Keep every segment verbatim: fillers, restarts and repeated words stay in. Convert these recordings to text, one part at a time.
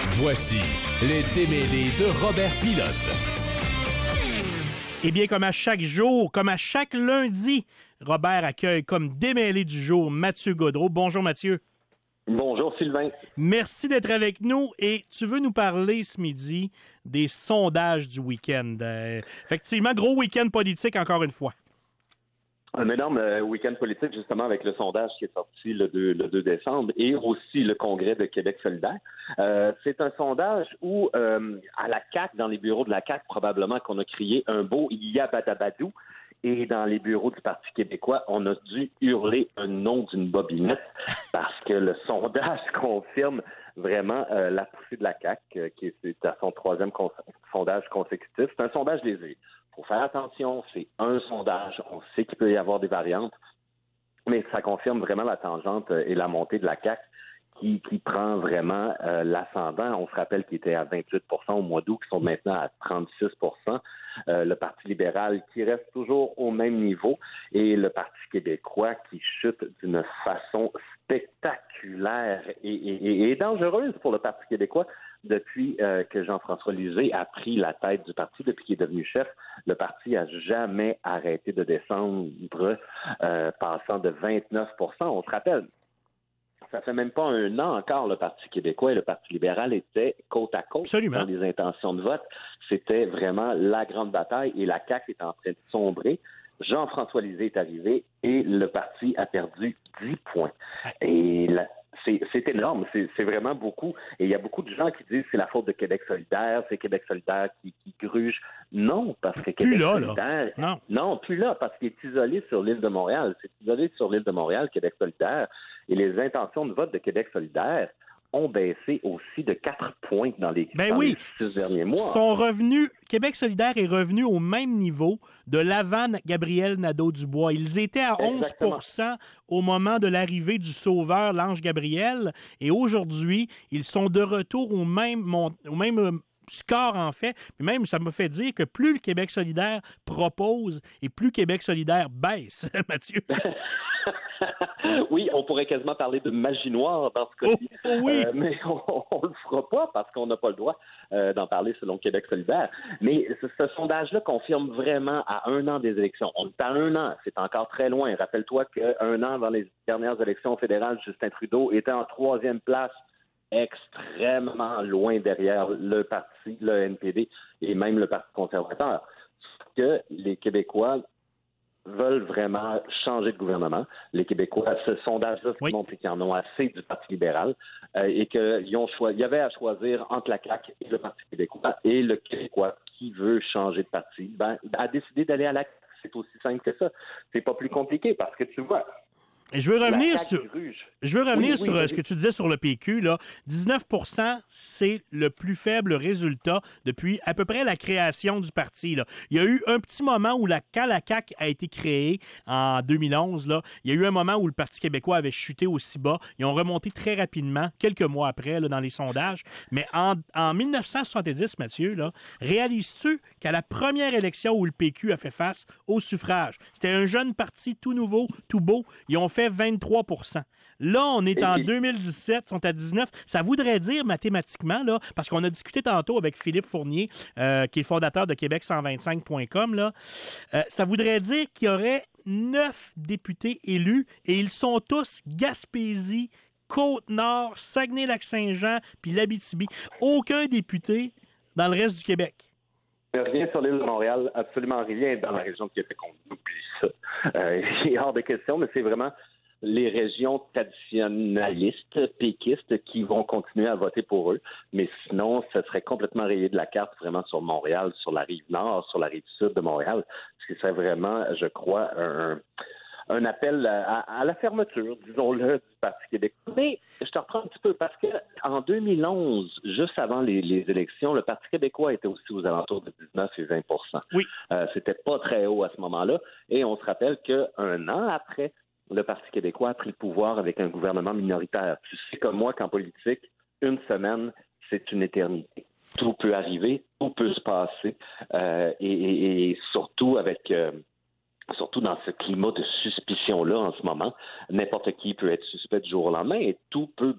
Voici les démêlés de Robert Pilote. Eh bien, comme à chaque jour, comme à chaque lundi, Robert accueille comme démêlé du jour Mathieu Gaudreault. Bonjour Mathieu. Bonjour Sylvain. Merci d'être avec nous et tu veux nous parler ce midi des sondages du week-end. Euh, effectivement, gros week-end politique encore une fois. Un énorme euh, week-end politique, justement, avec le sondage qui est sorti le deux, le deux décembre et aussi le congrès de Québec solidaire. Euh, c'est un sondage où, euh, à la C A Q, dans les bureaux de la C A Q, probablement qu'on a crié un beau « Yabadabadou ». Et dans les bureaux du Parti québécois, on a dû hurler un nom d'une bobinette parce que le sondage confirme vraiment euh, la poussée de la C A Q, euh, qui est, est à son troisième con- sondage consécutif. C'est un sondage léger. Il faut faire attention, c'est un sondage. On sait qu'il peut y avoir des variantes, mais ça confirme vraiment la tangente et la montée de la C A Q qui, qui prend vraiment euh, l'ascendant. On se rappelle qu'il était à vingt-huit pour cent au mois d'août, qui sont maintenant à trente-six pour cent. Euh, le Parti libéral qui reste toujours au même niveau et le Parti québécois qui chute d'une façon spectaculaire et, et, et dangereuse pour le Parti québécois depuis euh, que Jean-François Lisée a pris la tête du parti, depuis qu'il est devenu chef. Le parti a jamais arrêté de descendre, euh, passant de vingt-neuf pour cent. On se rappelle, ça fait même pas un an encore, le Parti québécois et le Parti libéral étaient côte à côte. Absolument. Dans les intentions de vote. C'était vraiment la grande bataille et la C A Q est en train de sombrer. Jean-François Lisée est arrivé et le parti a perdu dix points. Et la, c'est, c'est énorme, c'est, c'est vraiment beaucoup. Et il y a beaucoup de gens qui disent que c'est la faute de Québec solidaire, c'est Québec solidaire qui, qui gruge. Non, parce que Québec Plus là, solidaire... là. Non. non, plus là, parce qu'il est isolé sur l'île de Montréal. C'est isolé sur l'île de Montréal, Québec solidaire. Et les intentions de vote de Québec solidaire ont baissé aussi de quatre points dans les, Ben dans oui, les six derniers mois. Son revenu, Québec solidaire est revenu au même niveau de l'avant Gabriel Nadeau-Dubois. Ils étaient à onze pour cent au moment de l'arrivée du sauveur, l'ange Gabriel, et aujourd'hui, ils sont de retour au même, au même score, en fait. Mais même, ça me fait dire que plus le Québec solidaire propose et plus Québec solidaire baisse, Mathieu. Oui, on pourrait quasiment parler de magie noire dans ce cas-ci. Oh, oh oui. euh, mais on ne le fera pas parce qu'on n'a pas le droit euh, d'en parler selon Québec solidaire. Mais ce, ce sondage-là confirme vraiment à un an des élections. On est à un an, c'est encore très loin. Rappelle-toi qu'un an dans les dernières élections fédérales, Justin Trudeau était en troisième place, extrêmement loin derrière le parti, le N P D et même le Parti conservateur. Sauf que les Québécois veulent vraiment changer de gouvernement. Les Québécois, ce sondage-là, ce qui oui. montre qu'ils en ont assez du Parti libéral euh, et qu'il ont choisi, il y avait à choisir entre la C A Q et le Parti québécois. Et le Québécois qui veut changer de parti, ben, a décidé d'aller à la C A Q. C'est aussi simple que ça. C'est pas plus compliqué parce que tu vois... Et je veux revenir la C A Q sur, gruge. je veux revenir oui, sur oui, euh, ce que tu disais sur le P Q. Là. dix-neuf pour cent, c'est le plus faible résultat depuis à peu près la création du parti. Là. Il y a eu un petit moment où la, quand la C A Q a été créée en deux mille onze, là, il y a eu un moment où le Parti québécois avait chuté aussi bas. Ils ont remonté très rapidement, quelques mois après, là, dans les sondages. Mais en, en dix-neuf cent soixante-dix, Mathieu, là, réalises-tu qu'à la première élection où le P Q a fait face au suffrage, c'était un jeune parti tout nouveau, tout beau, ils ont fait vingt-trois pour cent. Là, on est en deux mille dix-sept, ils sont à dix-neuf. Ça voudrait dire mathématiquement, là, parce qu'on a discuté tantôt avec Philippe Fournier, euh, qui est fondateur de Québec cent vingt-cinq point com, là, euh, ça voudrait dire qu'il y aurait neuf députés élus et ils sont tous Gaspésie, Côte-Nord, Saguenay-Lac-Saint-Jean puis l'Abitibi. Aucun député dans le reste du Québec. Rien sur l'île de Montréal, absolument rien dans la région de Québec. On oublie ça. Euh, c'est hors de question, mais c'est vraiment les régions traditionnalistes, péquistes, qui vont continuer à voter pour eux. Mais sinon, ça serait complètement rayé de la carte vraiment sur Montréal, sur la rive nord, sur la rive sud de Montréal. Ce qui serait vraiment, je crois, un... un appel à, à la fermeture, disons-le, du Parti québécois. Mais je te reprends un petit peu parce que en deux mille onze, juste avant les, les élections, le Parti québécois était aussi aux alentours de dix-neuf et vingt pour cent. Oui. Euh, c'était pas très haut à ce moment-là. Et on se rappelle qu'un an après, le Parti québécois a pris le pouvoir avec un gouvernement minoritaire. Tu sais comme moi qu'en politique, une semaine, c'est une éternité. Tout peut arriver, tout peut se passer. Euh, et, et, et surtout avec... Euh, Surtout dans ce climat de suspicion-là en ce moment, n'importe qui peut être suspect du jour au lendemain et tout peut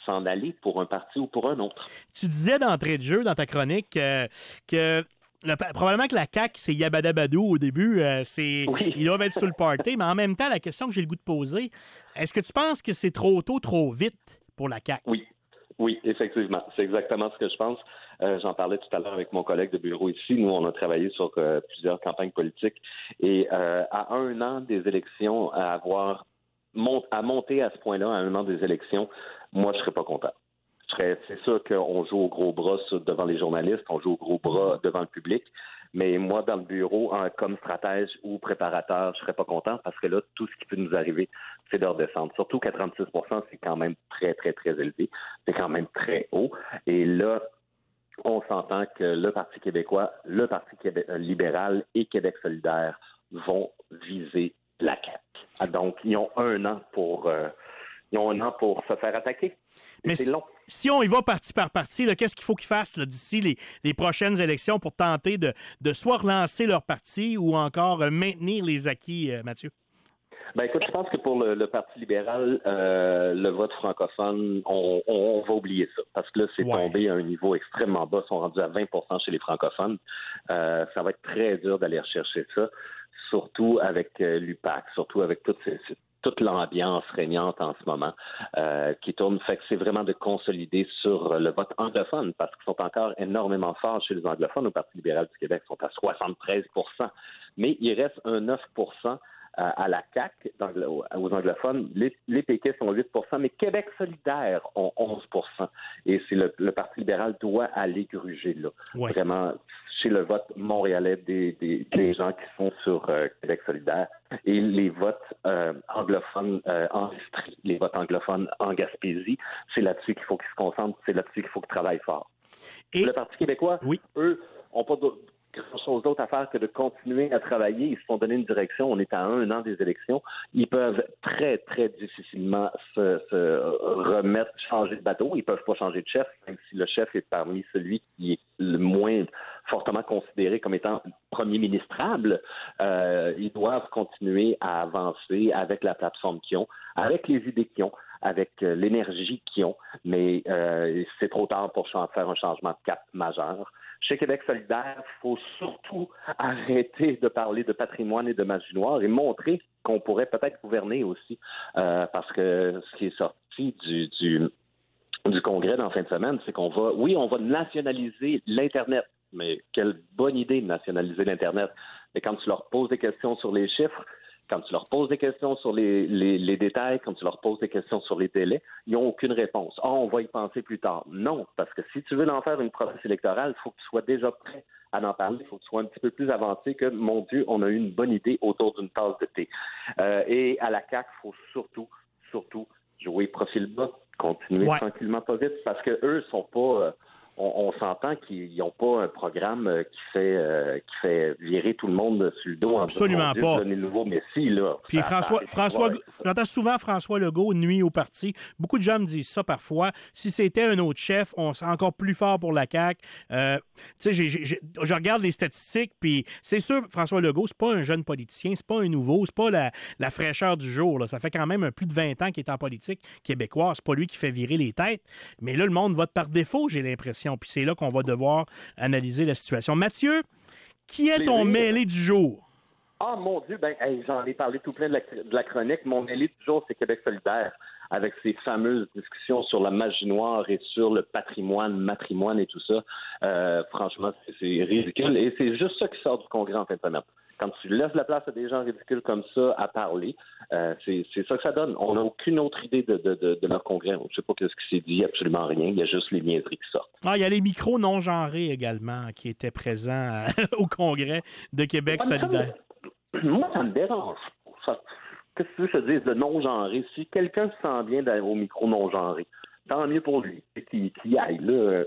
s'en aller pour un parti ou pour un autre. Tu disais d'entrée de jeu dans ta chronique euh, que le, probablement que la C A Q, c'est Yabadabadou au début. Euh, c'est, oui. Ils doivent être sur le party, mais en même temps, la question que j'ai le goût de poser, est-ce que tu penses que c'est trop tôt, trop vite pour la C A Q? Oui. Oui, effectivement. C'est exactement ce que je pense. Euh, j'en parlais tout à l'heure avec mon collègue de bureau ici. Nous, on a travaillé sur euh, plusieurs campagnes politiques. Et euh, à un an des élections, à avoir mont- à monter à ce point-là, à un an des élections, moi, je serais pas content. Je serais, c'est sûr qu'on joue au gros bras devant les journalistes, on joue au gros bras devant le public. Mais moi, dans le bureau, hein, comme stratège ou préparateur, je serais pas content parce que là, tout ce qui peut nous arriver, c'est de redescendre. Surtout qu'à trente-six pour cent, c'est quand même très, très, très élevé. C'est quand même très haut. Et là, on s'entend que le Parti québécois, le Parti Québé- libéral et Québec solidaire vont viser la C A Q. Donc, ils ont un an pour, euh, ils ont un an pour se faire attaquer. Et Mais c'est si, long. Si on y va parti par parti, là, qu'est-ce qu'il faut qu'ils fassent là, d'ici les, les prochaines élections pour tenter de, de soit relancer leur parti ou encore euh, maintenir les acquis, euh, Mathieu? Ben écoute, je pense que pour le, le Parti libéral, euh, le vote francophone, on, on, on va oublier ça. Parce que là, c'est Ouais. tombé à un niveau extrêmement bas. Ils sont rendus à vingt pour cent chez les francophones. Euh, ça va être très dur d'aller rechercher ça, surtout avec euh, l'U P A C, surtout avec toutes ces, ces- toute l'ambiance régnante en ce moment euh, qui tourne. Fait que c'est vraiment de consolider sur le vote anglophone parce qu'ils sont encore énormément forts chez les anglophones. Au Parti libéral du Québec, ils sont à soixante-treize pour cent. Mais il reste un neuf pour cent à la C A Q, aux anglophones. Les, les péquistes ont huit pour cent, mais Québec solidaire ont onze pour cent. Et c'est le, le Parti libéral doit aller gruger là. Ouais. Vraiment, chez le vote montréalais des, des, des gens qui sont sur euh, Québec solidaire. Et les votes euh, anglophones euh, en Estrie, les votes anglophones en Gaspésie, c'est là-dessus qu'il faut qu'ils se concentrent, c'est là-dessus qu'il faut qu'ils travaillent fort. Et le Parti québécois, oui. eux, n'ont pas de grand-chose d'autre à faire que de continuer à travailler. Ils se font donner une direction. On est à un an des élections. Ils peuvent très, très difficilement se, se remettre, changer de bateau. Ils peuvent pas changer de chef, même si le chef est parmi celui qui est le moins fortement considéré comme étant premier ministrable. Euh, ils doivent continuer à avancer avec la plateforme qu'ils ont, avec les idées qu'ils ont, avec euh, l'énergie qu'ils ont, mais euh, c'est trop tard pour ch- faire un changement de cap majeur. Chez Québec solidaire, il faut surtout arrêter de parler de patrimoine et de magie noire et montrer qu'on pourrait peut-être gouverner aussi, euh, parce que ce qui est sorti du, du, du Congrès dans la fin de semaine, c'est qu'on va, oui, on va nationaliser l'Internet, mais quelle bonne idée de nationaliser l'Internet. Mais quand tu leur poses des questions sur les chiffres, quand tu leur poses des questions sur les, les, les détails, quand tu leur poses des questions sur les délais, ils n'ont aucune réponse. Ah, on va y penser plus tard. Non, parce que si tu veux en faire une promesse électorale, il faut que tu sois déjà prêt à en parler. Il faut que tu sois un petit peu plus avancé que, mon Dieu, on a eu une bonne idée autour d'une tasse de thé. Euh, et à la C A Q, il faut surtout, surtout jouer profil bas, continuer ouais. tranquillement pas vite, parce que eux sont pas... Euh, On, on s'entend qu'ils n'ont pas un programme qui fait euh, qui fait virer tout le monde sur le dos. Absolument en pas. Donner le nouveau Messi, là. Puis ça, François, ça, François, ouais, j'entends souvent François Legault nuit au parti. Beaucoup de gens me disent ça parfois. Si c'était un autre chef, on serait encore plus fort pour la C A Q. Euh, tu sais, j'ai, j'ai, je regarde les statistiques, puis c'est sûr, François Legault, c'est pas un jeune politicien, c'est pas un nouveau, c'est pas la, la fraîcheur du jour. Là. Ça fait quand même un plus de vingt ans qu'il est en politique québécoise. C'est pas lui qui fait virer les têtes. Mais là, le monde vote par défaut, j'ai l'impression. Puis c'est là qu'on va devoir analyser la situation. Mathieu, qui est ton mêlé du jour? Ah, mon Dieu, ben, hey, j'en ai parlé tout plein de la, de la chronique. Mon mêlé du jour, c'est Québec solidaire, avec ses fameuses discussions sur la magie noire et sur le patrimoine, matrimoine et tout ça. Euh, franchement, c'est, c'est ridicule. Et c'est juste ça qui sort du Congrès en fin de semaine. Quand tu laisses la place à des gens ridicules comme ça à parler, euh, c'est, c'est ça que ça donne. On n'a aucune autre idée de, de, de, de leur congrès. Je ne sais pas ce qui s'est dit, absolument rien. Il y a juste les niaiseries qui sortent. Ah, il y a les micros non-genrés également qui étaient présents au congrès de Québec Ouais, solidaire. Ça me, moi, ça me dérange. Ça, qu'est-ce que tu veux que je te dise de non-genré? Si quelqu'un se sent bien au micro non-genré, tant mieux pour lui. Qu'il, qu'il aille, là.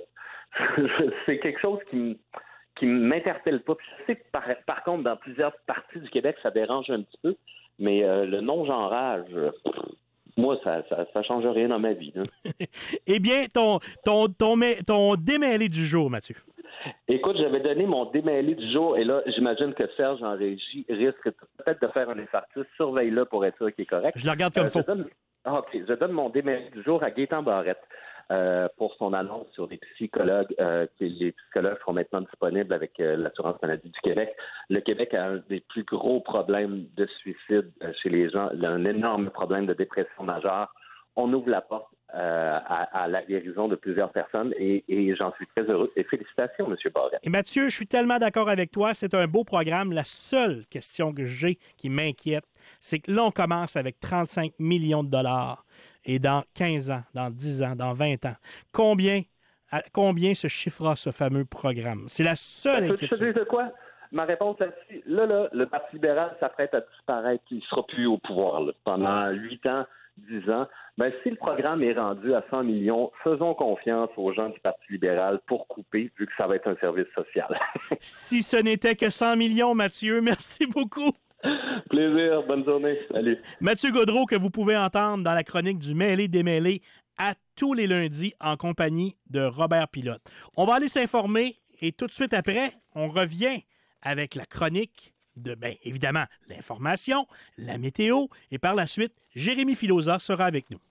C'est quelque chose qui me... qui m'interpelle pas. Puis je sais que par, par contre, dans plusieurs parties du Québec, ça dérange un petit peu, mais euh, le non-genrage, euh, moi, ça, ça ça change rien dans ma vie. Eh bien, ton, ton, ton, ton démêlé du jour, Mathieu. Écoute, j'avais donné mon démêlé du jour, et là, j'imagine que Serge en régie risque peut-être de faire un infarctus. Surveille-le pour être sûr qu'il est correct. Je le regarde comme euh, faux. Donne... Ah, OK, je donne mon démêlé du jour à Gaétan Barrette. euh, pour son annonce sur les psychologues. Euh, les psychologues seront maintenant disponibles avec euh, l'Assurance maladie du Québec. Le Québec a un des plus gros problèmes de suicide euh, chez les gens, un énorme problème de dépression majeure. On ouvre la porte euh, à, à la guérison de plusieurs personnes et, et j'en suis très heureux. Et félicitations, M. Barrette. Et Mathieu, je suis tellement d'accord avec toi. C'est un beau programme. La seule question que j'ai qui m'inquiète, c'est que là, on commence avec trente-cinq millions de dollars. Et dans quinze ans, dans dix ans, dans vingt ans, combien, à combien se chiffrera ce fameux programme? C'est la seule inquiétude. Je te dis de quoi? Ma réponse là-dessus, là, là, le Parti libéral s'apprête à disparaître. Il ne sera plus au pouvoir là, pendant huit ans. dix ans, ben, si le programme est rendu à cent millions, faisons confiance aux gens du Parti libéral pour couper, vu que ça va être un service social. Si ce n'était que cent millions, Mathieu, merci beaucoup. Plaisir, bonne journée, salut. Mathieu Gaudreault, que vous pouvez entendre dans la chronique du Mêlé-démêlé à tous les lundis en compagnie de Robert Pilote. On va aller s'informer et tout de suite après, on revient avec la chronique de, bien évidemment, l'information, la météo, et par la suite, Jérémy Filosa sera avec nous.